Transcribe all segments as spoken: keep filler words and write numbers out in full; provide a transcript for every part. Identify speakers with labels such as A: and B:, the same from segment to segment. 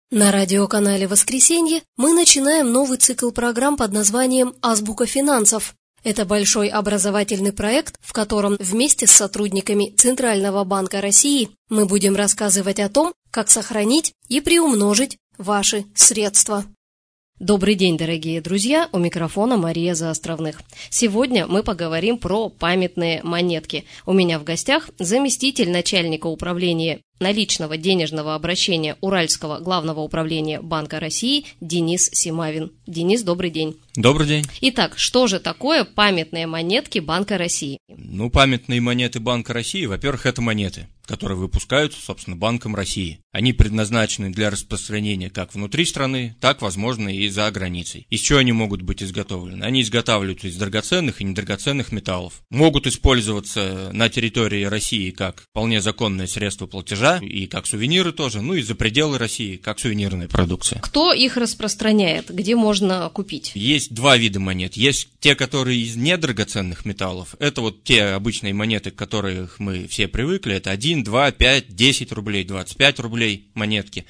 A: На радиоканале «Воскресенье» мы начинаем новый цикл программ под названием «Азбука финансов». Это большой образовательный проект, в котором вместе с сотрудниками Центрального банка России мы будем рассказывать о том, как сохранить и приумножить ваши средства. Добрый день, дорогие друзья, у микрофона Мария Заостровных. Сегодня мы поговорим про памятные монетки. У меня в гостях заместитель начальника управления наличного денежного обращения Уральского главного управления Банка России Денис Симавин. Денис, добрый день.
B: Добрый день.
A: Итак, что же такое памятные монетки Банка России?
B: Ну, памятные монеты Банка России, во-первых, это монеты, которые выпускаются, собственно, Банком России. Они предназначены для распространения как внутри страны, так, возможно, и за границей. Из чего они могут быть изготовлены? Они изготавливаются из драгоценных и недрагоценных металлов. Могут использоваться на территории России как вполне законное средство платежа, и как сувениры тоже, ну и за пределы России, как сувенирная продукция.
A: Кто их распространяет? Где можно купить?
B: Есть два вида монет. Есть те, которые из недрагоценных металлов. Это вот те обычные монеты, к которых мы все привыкли. Это один, два, пять, десять рублей, двадцать пять рублей монетки.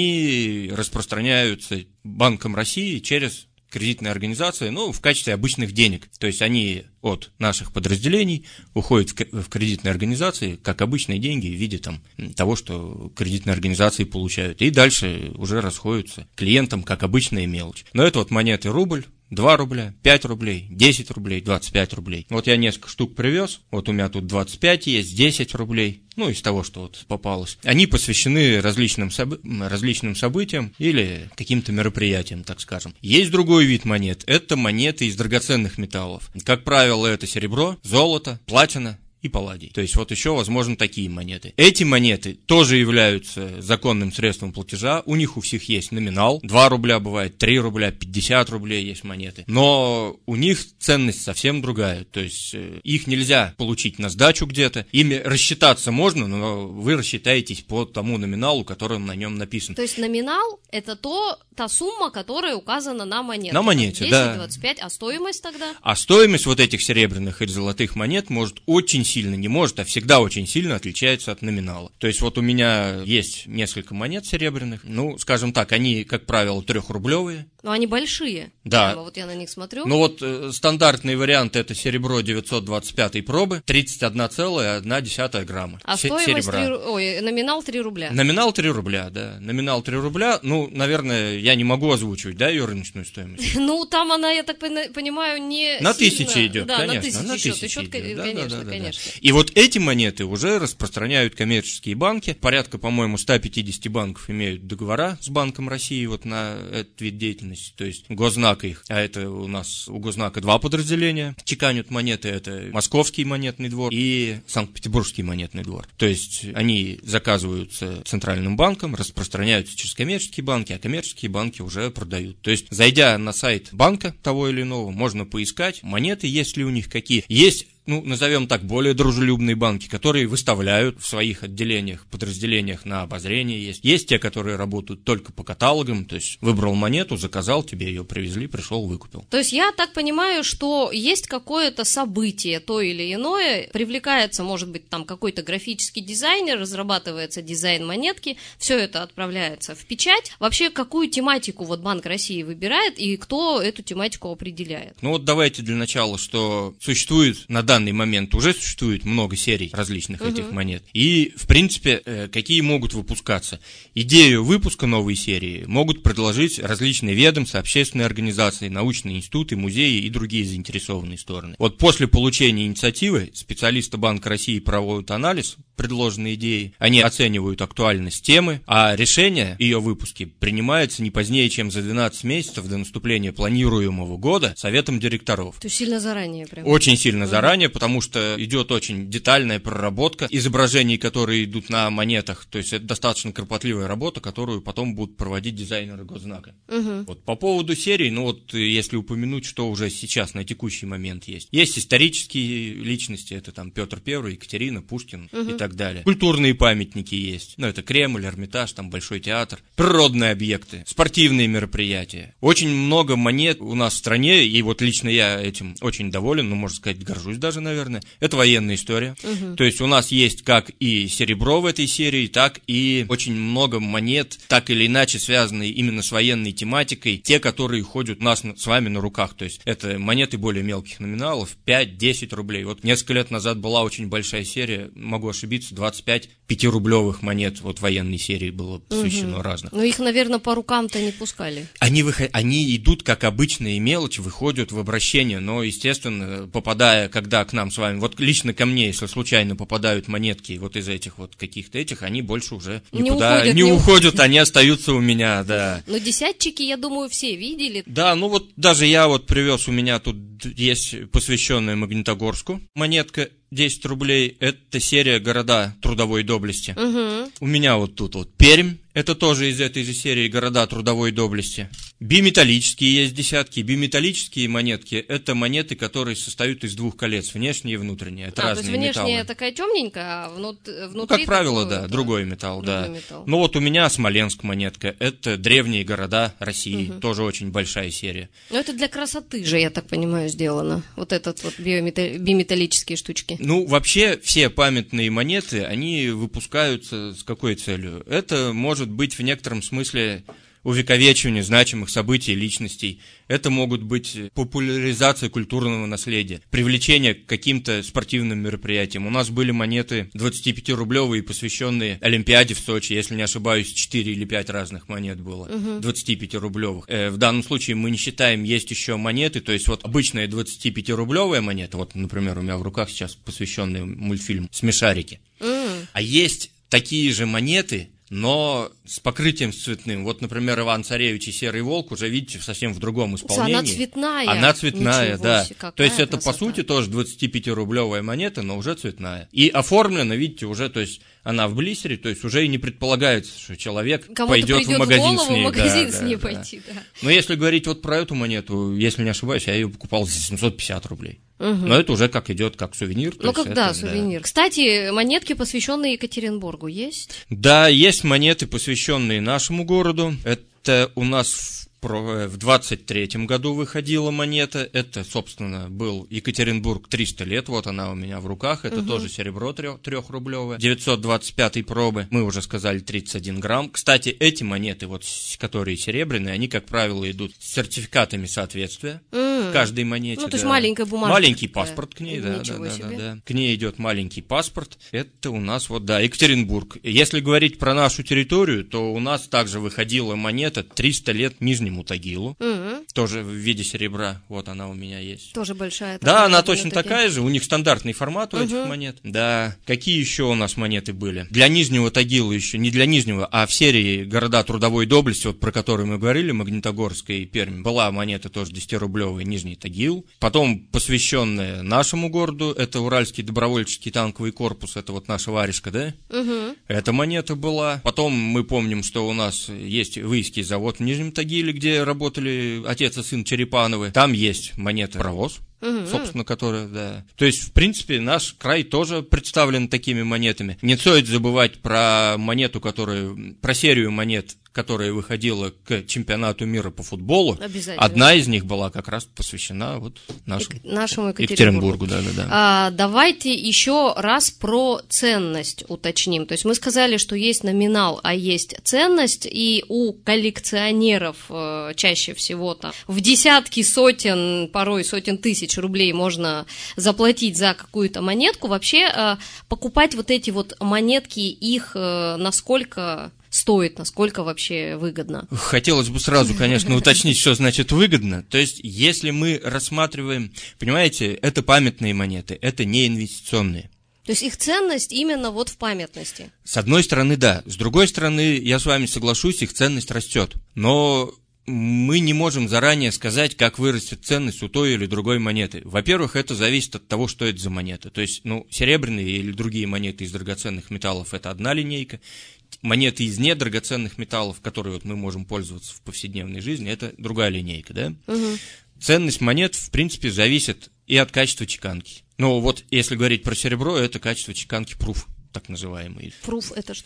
B: Они распространяются Банком России через кредитные организации, ну, в качестве обычных денег. То есть они от наших подразделений уходят в кредитные организации, как обычные деньги в виде там, того, что кредитные организации получают. И дальше уже расходятся клиентам, как обычная мелочь. Но это вот монеты рубль, два рубля, пять рублей, десять рублей, двадцать пять рублей. Вот я несколько штук привез, вот у меня тут двадцать пять есть, десять рублей, ну, из того, что вот попалось. Они посвящены различным, соб... различным событиям или каким-то мероприятиям, так скажем. Есть другой вид монет, это монеты из драгоценных металлов. Как правило, это серебро, золото, платина и палладий. То есть вот еще, возможно, такие монеты. Эти монеты тоже являются законным средством платежа. У них у всех есть номинал. два рубля бывает, три рубля, пятьдесят рублей есть монеты. Но у них ценность совсем другая. То есть их нельзя получить на сдачу где-то. Ими рассчитаться можно, но вы рассчитаетесь по тому номиналу, который на нем написан.
A: То есть номинал – это то, та сумма, которая указана на монете.
B: На монете,
A: десять,
B: да.
A: двадцать пять, а стоимость тогда?
B: А стоимость вот этих серебряных или золотых монет может очень сильно, не может, а всегда очень сильно отличается от номинала. То есть вот у меня есть несколько монет серебряных, ну, скажем так, они, как правило, трехрублевые.
A: Но они большие.
B: Да.
A: Прямо вот я на них смотрю.
B: Ну вот э, стандартный вариант это серебро девятьсот двадцать пятой пробы, тридцать одна целая одна десятая грамма.
A: А
B: Се-
A: стоимость
B: серебра.
A: три, ой, номинал три рубля.
B: Номинал три рубля, да. Номинал три рубля, ну, наверное, я не могу озвучивать, да, ее рыночную стоимость?
A: Ну, там она, я так понимаю, не
B: на
A: сильно...
B: тысячи идет,
A: да,
B: конечно.
A: на тысячи
B: тысячи
A: идет,
B: идет. Да,
A: конечно,
B: да, да,
A: конечно.
B: Да. И вот эти монеты уже распространяют коммерческие банки. Порядка, по-моему, сто пятьдесят банков имеют договора с Банком России вот на этот вид деятельности, то есть Гознак их, а это у нас у Гознака два подразделения, чеканят монеты, это Московский монетный двор и Санкт-Петербургский монетный двор. То есть они заказываются Центральным банком, распространяются через коммерческие банки, а коммерческие банки уже продают. То есть, зайдя на сайт банка того или иного, можно поискать монеты, есть ли у них какие. Есть, ну, назовем так, более дружелюбные банки, которые выставляют в своих отделениях, подразделениях на обозрение есть. Есть те, которые работают только по каталогам, то есть выбрал монету, заказал, тебе ее привезли, пришел, выкупил.
A: То есть я так понимаю, что есть какое-то событие, то или иное, привлекается, может быть, там какой-то графический дизайнер, разрабатывается дизайн монетки, все это отправляется в печать. Вообще, какую тематику вот Банк России выбирает и кто эту тематику определяет?
B: Ну вот давайте для начала, что существует на данный момент уже существует много серий различных uh-huh. этих монет. И, в принципе, какие могут выпускаться? Идею выпуска новой серии могут предложить различные ведомства, общественные организации, научные институты, музеи и другие заинтересованные стороны. Вот после получения инициативы специалисты Банка России проводят анализ предложенной идеи, они оценивают актуальность темы, а решение ее выпуске принимается не позднее, чем за двенадцать месяцев до наступления планируемого года Советом директоров.
A: То есть сильно заранее прям?
B: Очень сильно uh-huh. заранее, потому что идет очень детальная проработка изображений, которые идут на монетах, то есть это достаточно кропотливая работа, которую потом будут проводить дизайнеры Гознака. Uh-huh. Вот по поводу серий, ну вот если упомянуть, что уже сейчас на текущий момент есть. Есть исторические личности, это там Петр Первый, Екатерина, Пушкин uh-huh. и так далее. Культурные памятники есть, ну это Кремль, Эрмитаж, там Большой театр, природные объекты, спортивные мероприятия. Очень много монет у нас в стране, и вот лично я этим очень доволен, ну можно сказать, горжусь даже. даже, наверное. Это военная история.
A: Угу.
B: То есть у нас есть как и серебро в этой серии, так и очень много монет, так или иначе связанные именно с военной тематикой, те, которые ходят у нас с вами на руках. То есть это монеты более мелких номиналов, пять-десять рублей. Вот несколько лет назад была очень большая серия, могу ошибиться, двадцать пять пятирублевых монет вот военной серии было посвящено угу. разных.
A: Но их, наверное, по рукам-то не пускали.
B: Они, выход... Они идут как обычные мелочи, выходят в обращение, но, естественно, попадая, когда к нам с вами, вот лично ко мне, если случайно попадают монетки вот из этих вот каких-то этих, они больше уже
A: не
B: никуда
A: уходят,
B: не,
A: не
B: уходят, они остаются у меня, да.
A: Но десятчики, я думаю, все видели.
B: Да, ну вот даже я вот привез, у меня тут есть посвященная Магнитогорску монетка, десять рублей, это серия «Города трудовой доблести».
A: Угу.
B: У меня вот тут вот Пермь, это тоже из этой же серии «Города трудовой доблести». Биметаллические есть десятки. Биметаллические монетки – это монеты, которые состоят из двух колец, внешние и внутренние. Это
A: а,
B: разные
A: то есть внешняя
B: металлы.
A: такая темненькая, а внут... внутри...
B: Ну, как правило,
A: такой,
B: да,
A: это...
B: другой металл,
A: другой
B: да.
A: металл.
B: Ну вот у меня Смоленск монетка, это древние города России,
A: угу.
B: тоже очень большая серия.
A: Но это для красоты же, я так понимаю, сделано, вот этот вот биометал... биметаллические штучки.
B: Ну, вообще, все памятные монеты, они выпускаются с какой целью? Это может быть в некотором смысле увековечивание значимых событий и личностей. Это могут быть популяризация культурного наследия, привлечение к каким-то спортивным мероприятиям. У нас были монеты двадцатипятирублевые, посвященные Олимпиаде в Сочи, если не ошибаюсь, четыре или пять разных монет было,
A: угу.
B: двадцатипятирублевых. Э, в данном случае мы не считаем, есть еще монеты, то есть вот обычная двадцатипятирублевая монета, вот, например, у меня в руках сейчас посвященный мультфильм «Смешарики».
A: Mm.
B: А есть такие же монеты, но с покрытием цветным. Вот, например, Иван Царевич и Серый Волк уже, видите, совсем в другом исполнении.
A: Она цветная.
B: Она цветная,
A: Ничего
B: да.
A: себе,
B: То есть это,
A: красота.
B: по сути, тоже двадцатипятирублевая монета, но уже цветная. И оформлена, видите, уже, то есть она в блистере, то есть уже и не предполагается, что человек
A: Кому-то
B: пойдет в магазин
A: в голову,
B: с ней.
A: в магазин
B: да,
A: с ней
B: да,
A: пойти,
B: да.
A: да.
B: Но если говорить вот про эту монету, если не ошибаюсь, я ее покупал за семьсот пятьдесят рублей.
A: Угу.
B: Но это уже как идет, как сувенир.
A: Ну, как,
B: это,
A: да, сувенир. Да. Кстати, монетки, посвященные Екатеринбургу, есть?
B: Да, есть монеты, посвященные нашему городу. Это у нас в двадцать третьем году выходила монета. Это, собственно, был Екатеринбург триста лет. Вот она у меня в руках. Это угу. тоже серебро трехрублевое. девятьсот двадцать пятой пробы. Мы уже сказали тридцать один грамм. Кстати, эти монеты, вот, которые серебряные, они, как правило, идут с сертификатами соответствия.
A: Mm.
B: Каждой монете.
A: Ну, то есть
B: да.
A: маленькая бумажка.
B: Маленький
A: такая.
B: паспорт к ней, да, да, да,
A: себе.
B: да, да. К ней идет маленький паспорт. Это у нас, вот, да, Екатеринбург. Если говорить про нашу территорию, то у нас также выходила монета триста лет Нижнему Тагилу.
A: Mm-hmm.
B: Тоже в виде серебра. Вот она у меня есть.
A: Тоже большая.
B: Да, она точно такая же. У них стандартный формат у
A: uh-huh.
B: этих монет. Да. Какие еще у нас монеты были? Для Нижнего Тагила еще, не для Нижнего, а в серии «Города трудовой доблести», вот про которую мы говорили, Магнитогорская и Пермь, была монета тоже десятирублевая Нижний Тагил. Потом посвященная нашему городу, это Уральский добровольческий танковый корпус, это вот наша варежка, да?
A: Uh-huh.
B: Эта монета была. Потом мы помним, что у нас есть Выйский завод в Нижнем Тагиле, где работали отец и сын Черепановы. Там есть монета «Паровоз». Угу. Собственно, которая, да. То есть, в принципе, наш край тоже представлен такими монетами. Не стоит забывать про монету, которая, про серию монет, которая выходила к чемпионату мира по футболу. Одна из них была как раз посвящена вот нашему,
A: нашему Екатеринбургу.
B: Екатеринбургу. Да, да, да.
A: А, давайте еще раз про ценность уточним. То есть мы сказали, что есть номинал, а есть ценность, и у коллекционеров э, чаще всего там в десятки сотен, порой сотен тысяч рублей можно заплатить за какую-то монетку. Вообще э, покупать вот эти вот монетки, их э, насколько стоит, насколько вообще выгодно?
B: Хотелось бы сразу, конечно, уточнить, что значит выгодно. То есть, если мы рассматриваем, понимаете, это памятные монеты, это не инвестиционные.
A: То есть их ценность именно вот в памятности?
B: С одной стороны, да. С другой стороны, я с вами соглашусь, их ценность растет. Но мы не можем заранее сказать, как вырастет ценность у той или другой монеты. Во-первых, это зависит от того, что это за монета. То есть, ну, серебряные или другие монеты из драгоценных металлов – это одна линейка. Монеты из недрагоценных металлов, которые вот мы можем пользоваться в повседневной жизни, это другая линейка, да?
A: Угу.
B: Ценность монет, в принципе, зависит и от качества чеканки. Ну, вот если говорить про серебро, это качество чеканки пруф, так называемый.
A: Пруф – это что?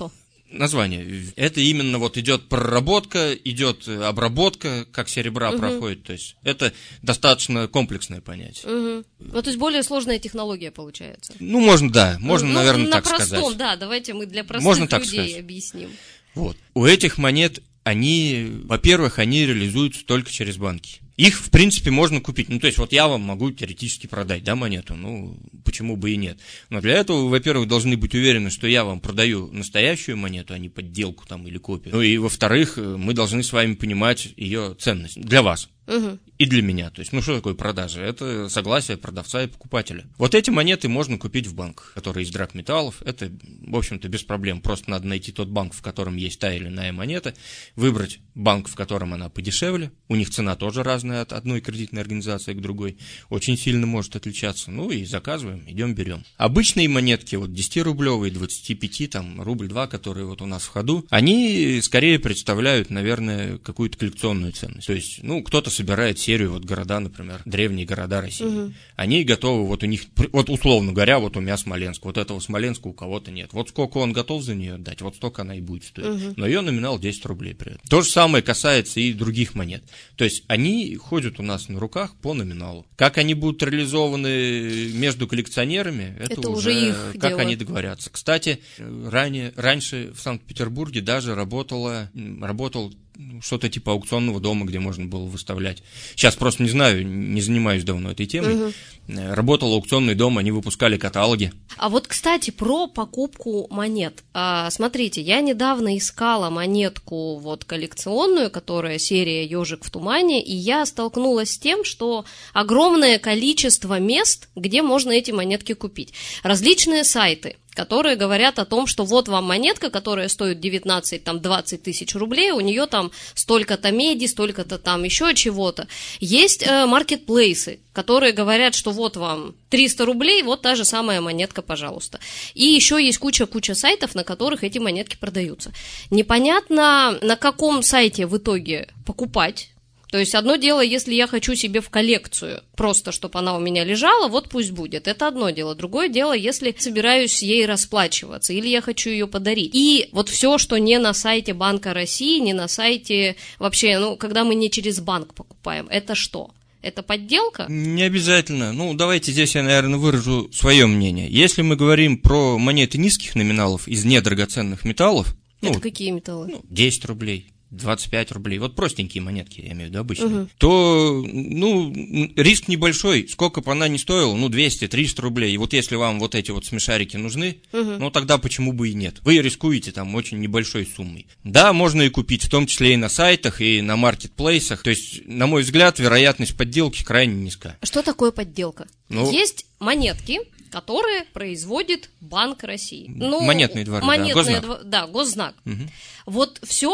B: название. Это именно вот идет проработка, идет обработка, как серебра угу. проходит. То есть это достаточно комплексное понятие.
A: Угу. Ну, то есть более сложная технология получается.
B: Ну, можно, да. Можно, ну, наверное,
A: на
B: так
A: простом,
B: сказать.
A: Да, давайте мы для простых
B: можно так
A: людей
B: сказать.
A: объясним.
B: Вот. У этих монет, они, во-первых, они реализуются только через банки. Их, в принципе, можно купить. Ну, то есть, вот я вам могу теоретически продать, да, монету? Ну, почему бы и нет? Но для этого вы, во-первых, должны быть уверены, что я вам продаю настоящую монету, а не подделку там или копию. Ну, и, во-вторых, мы должны с вами понимать ее ценность для вас. Угу. И для меня. То есть, ну, что такое продажа? Это согласие продавца и покупателя. Вот эти монеты можно купить в банках, которые из драгметаллов. Это, в общем-то, без проблем. Просто надо найти тот банк, в котором есть та или иная монета, выбрать банк, в котором она подешевле. У них цена тоже разная от одной кредитной организации к другой. Очень сильно может отличаться. Ну, и заказываем, идем берем. Обычные монетки, вот десятирублевые, двадцать пять, там, рубль-два, которые вот у нас в ходу, они скорее представляют, наверное, какую-то коллекционную ценность. То есть, ну, кто-то собирает серию, вот города, например, древние города России. Угу. Они готовы, вот у них, вот условно говоря, вот у меня Смоленск, вот этого Смоленска у кого-то нет. Вот сколько он готов за нее отдать, вот столько она и будет стоить. Угу. Но ее номинал десять рублей при этом. То же самое касается и других монет. То есть они ходят у нас на руках по номиналу. Как они будут реализованы между коллекционерами, это, это уже, уже их как дело. Они договорятся. Кстати, ранее, раньше в Санкт-Петербурге даже работала, работал что-то типа аукционного дома, где можно было выставлять. Сейчас просто не знаю, не занимаюсь давно этой темой. Угу. Работал аукционный дом, они выпускали каталоги.
A: А вот, кстати, про покупку монет. А, смотрите, я недавно искала монетку вот коллекционную, которая серия «Ежик в тумане», и я столкнулась с тем, что огромное количество мест, где можно эти монетки купить. Различные сайты, которые говорят о том, что вот вам монетка, которая стоит девятнадцать-двадцать тысяч рублей, у нее там столько-то меди, столько-то там еще чего-то. Есть э, маркетплейсы, которые говорят, что вот вам триста рублей, вот та же самая монетка, пожалуйста. И еще есть куча-куча сайтов, на которых эти монетки продаются. Непонятно, на каком сайте в итоге покупать. То есть одно дело, если я хочу себе в коллекцию, просто чтобы она у меня лежала, вот пусть будет, это одно дело. Другое дело, если собираюсь ей расплачиваться, или я хочу ее подарить. И вот все, что не на сайте Банка России, не на сайте вообще, ну, когда мы не через банк покупаем, это что? Это подделка?
B: Не обязательно. Ну, давайте здесь я, наверное, выражу свое мнение. Если мы говорим про монеты низких номиналов из недрагоценных металлов...
A: Это
B: ну,
A: какие металлы?
B: Ну, десять рублей. двадцать пять рублей, вот простенькие монетки, я имею в виду обычные, угу. то, ну, риск небольшой, сколько бы она ни стоила, ну, двести-триста рублей, и вот если вам вот эти вот смешарики нужны, угу. ну, тогда почему бы и нет, вы рискуете там очень небольшой суммой. Да, можно и купить, в том числе и на сайтах, и на маркетплейсах, то есть, на мой взгляд, вероятность подделки крайне низка.
A: Что такое подделка?
B: Ну,
A: есть монетки, которые производит Банк России. Ну,
B: монетные дворы,
A: монетные
B: да, госзнак.
A: Дво... Да, госзнак.
B: Угу.
A: Вот все,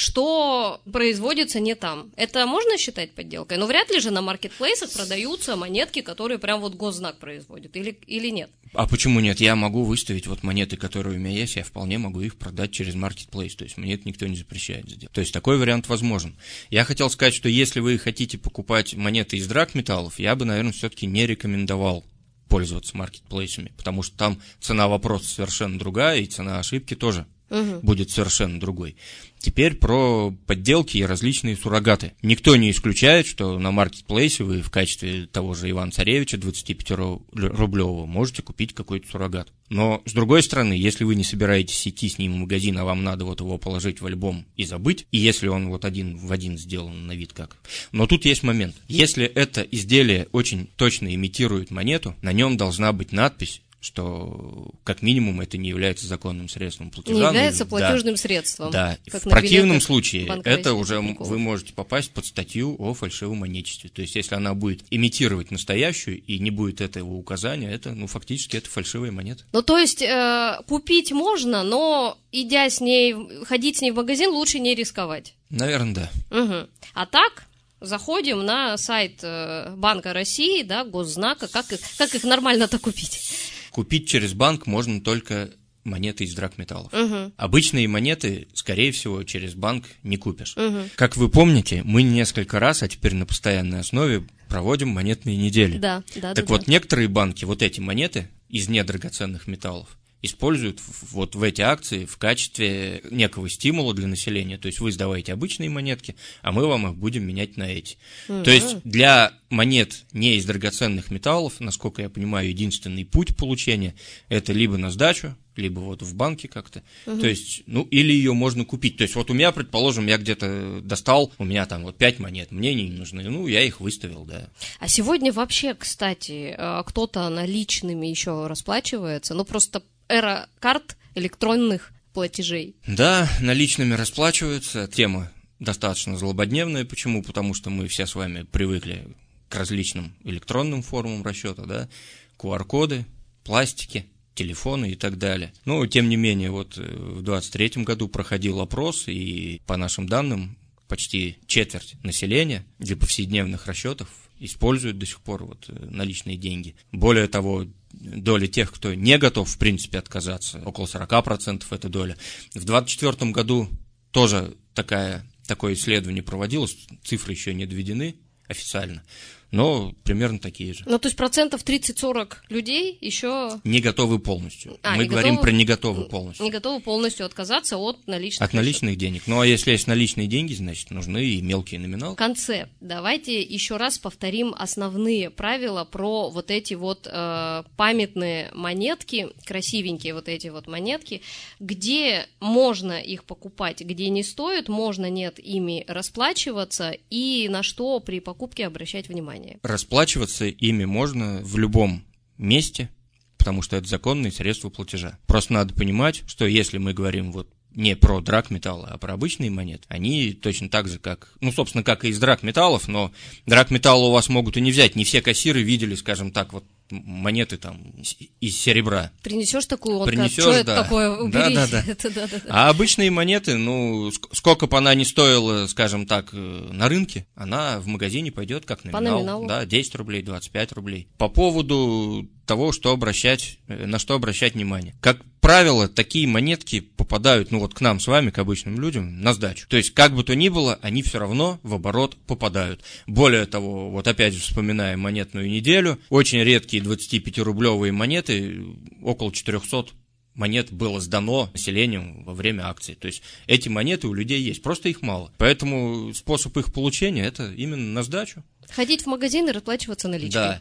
A: что производится не там, это можно считать подделкой? Но вряд ли же на маркетплейсах продаются монетки, которые прям вот госзнак производит, или, или нет?
B: А почему нет? Я могу выставить вот монеты, которые у меня есть, я вполне могу их продать через маркетплейс, то есть мне это никто не запрещает сделать. То есть такой вариант возможен. Я хотел сказать, что если вы хотите покупать монеты из драгметаллов, я бы, наверное, все-таки не рекомендовал пользоваться маркетплейсами, потому что там цена вопроса совершенно другая, и цена ошибки тоже угу. будет совершенно другой. Теперь про подделки и различные суррогаты. Никто не исключает, что на маркетплейсе вы в качестве того же Ивана Царевича двадцатипятирублевого можете купить какой-то суррогат. Но, с другой стороны, если вы не собираетесь идти с ним в магазин, а вам надо вот его положить в альбом и забыть, и если он вот один в один сделан на вид как. Но тут есть момент. Если это изделие очень точно имитирует монету, на нем должна быть надпись, что как минимум это не является законным средством платежа.
A: Не является
B: ну,
A: платежным
B: да,
A: средством.
B: Да, в противном случае это уже вы можете попасть под статью о фальшивомонетчестве. То есть если она будет имитировать настоящую и не будет этого указания, это, ну, фактически это фальшивая монета.
A: Ну, то есть э, купить можно, но идя с ней, ходить с ней в магазин, лучше не рисковать.
B: Наверное, да.
A: Угу. А так... Заходим на сайт Банка России, да, госзнака, как их, как их нормально-то купить?
B: Купить через банк можно только монеты из драгметаллов.
A: Угу.
B: Обычные монеты, скорее всего, через банк не купишь.
A: Угу.
B: Как вы помните, мы несколько раз, а теперь на постоянной основе, проводим монетные недели.
A: Да, да,
B: так
A: да,
B: вот,
A: да.
B: некоторые банки вот эти монеты из недрагоценных металлов используют вот в эти акции в качестве некого стимула для населения. То есть вы сдаваете обычные монетки, а мы вам их будем менять на эти. Mm-hmm. То есть для монет не из драгоценных металлов, насколько я понимаю, единственный путь получения – это либо на сдачу, либо вот в банке как-то. Uh-huh. То есть, ну, или ее можно купить. То есть, вот у меня, предположим, я где-то достал, у меня там вот пять монет, мне не нужны, ну, я их выставил, да.
A: А сегодня вообще, кстати, кто-то наличными еще расплачивается, ну, просто эра карт электронных платежей.
B: Да, наличными расплачиваются, тема достаточно злободневная. Почему? Потому что мы все с вами привыкли к различным электронным формам расчета, да, ку ар коды, пластики, телефоны и так далее. Но, тем не менее, вот в двадцать третьем году проходил опрос, и по нашим данным, почти четверть населения для повседневных расчетов используют до сих пор вот наличные деньги. Более того, доля тех, кто не готов, в принципе, отказаться, около сорок процентов эта доля. В двадцать четвёртом году тоже такая, такое исследование проводилось, цифры еще не доведены официально, но примерно такие же.
A: Ну, то есть процентов тридцать-сорок людей еще...
B: Не готовы полностью.
A: А,
B: Мы
A: не
B: говорим
A: готовы...
B: про не готовы полностью.
A: Не готовы полностью отказаться от наличных
B: От наличных денег. Ну, а если есть наличные деньги, значит, нужны и мелкие номиналы.
A: В конце давайте еще раз повторим основные правила про вот эти вот э, памятные монетки, красивенькие вот эти вот монетки, где можно их покупать, где не стоит, можно, нет, ими расплачиваться, и на что при покупке обращать внимание.
B: Расплачиваться ими можно в любом месте, потому что это законные средства платежа. Просто надо понимать, что если мы говорим вот не про драгметаллы, а про обычные монеты, они точно так же, как, ну, собственно, как и из драгметаллов, но драгметаллы у вас могут и не взять. Не все кассиры видели, скажем так, вот монеты там из серебра.
A: Принесешь такую, он
B: Принесешь,
A: что это
B: да.
A: такое, убери.
B: Да, да, да.
A: Это, да, да, да.
B: А обычные монеты, ну, сколько бы она ни стоила, скажем так, на рынке, она в магазине пойдет как номинал.
A: По номиналу.
B: Да, десять рублей, двадцать пять рублей. По поводу того, что обращать, на что обращать внимание. Как правило, такие монетки попадают, ну вот к нам с вами, к обычным людям, на сдачу. То есть, как бы то ни было, они все равно в оборот попадают. Более того, вот опять же вспоминаем монетную неделю, очень редкие двадцатипятирублевые монеты, около четырехсот монет было сдано населением во время акции. То есть эти монеты у людей есть, просто их мало. Поэтому способ их получения – это именно на сдачу.
A: Ходить в магазин и расплачиваться наличкой.
B: Да.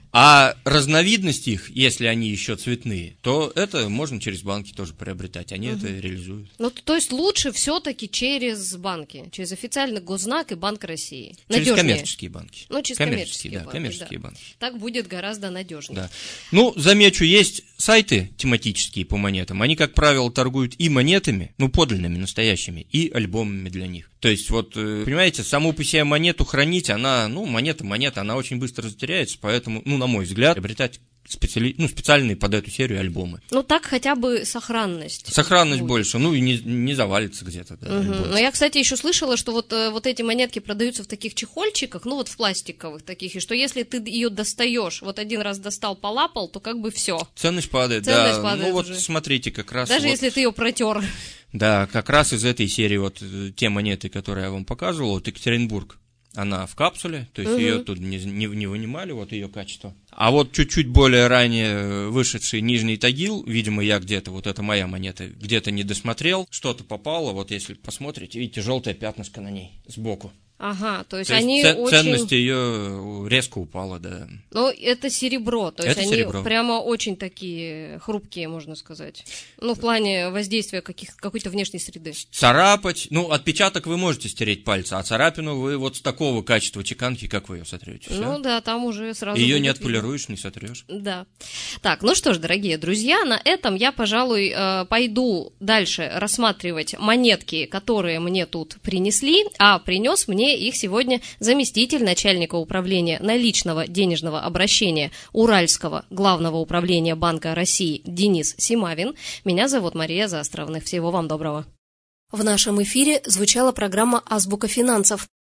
B: А разновидности их, если они еще цветные, то это можно через банки тоже приобретать. Они угу. это реализуют.
A: Ну, то есть лучше все-таки через банки, через официальный госзнак и Банк России.
B: Через
A: надежнее.
B: коммерческие банки.
A: Ну, через коммерческие, коммерческие
B: да,
A: банки.
B: коммерческие
A: да.
B: банки.
A: Так будет гораздо надежнее.
B: Да. Ну, замечу, есть сайты тематические по монетам. Они, как правило, торгуют и монетами, ну, подлинными, настоящими, и альбомами для них. То есть, вот, понимаете, саму по себе монету хранить, она, ну, монета, монета, она очень быстро затеряется, поэтому, ну, на мой взгляд, приобретать специали... ну, специальные под эту серию альбомы.
A: Ну, так хотя бы сохранность.
B: Сохранность
A: будет.
B: больше, ну, и не, не завалится где-то. Да,
A: угу. Но я, кстати, еще слышала, что вот, вот эти монетки продаются в таких чехольчиках, ну, вот в пластиковых таких, и что если ты ее достаешь, вот один раз достал, полапал, то как бы все.
B: Ценность падает,
A: Ценность
B: да.
A: падает
B: ну, вот
A: уже.
B: Смотрите, как раз...
A: Даже
B: вот...
A: если ты ее протер.
B: Да, как раз из этой серии вот те монеты, которые я вам показывал, вот Екатеринбург, она в капсуле, то есть угу. ее тут не, не, не вынимали, вот ее качество. А вот чуть-чуть более ранее вышедший Нижний Тагил, видимо, я где-то, вот это моя монета, где-то не досмотрел, что-то попало, вот если посмотрите, видите, желтое пятнышко на ней сбоку.
A: Ага, то есть,
B: то есть
A: они
B: ц-
A: очень...
B: ценность ее резко упала, да.
A: Ну, это серебро, то есть
B: это
A: они
B: серебро.
A: Прямо очень такие хрупкие, можно сказать. Ну, в плане воздействия каких- какой-то внешней среды.
B: Царапать, ну, отпечаток вы можете стереть пальца, а царапину вы вот с такого качества чеканки, как вы ее сотрете? Всё.
A: Ну да, там уже сразу...
B: Ее не отполируешь, не сотрешь.
A: Да. Так, ну что ж, дорогие друзья, на этом я, пожалуй, пойду дальше рассматривать монетки, которые мне тут принесли, а принес мне их сегодня заместитель начальника управления наличного денежного обращения Уральского главного управления Банка России Денис Симавин. Меня зовут Мария Заостровных. Всего вам доброго. В нашем эфире звучала программа «Азбука финансов».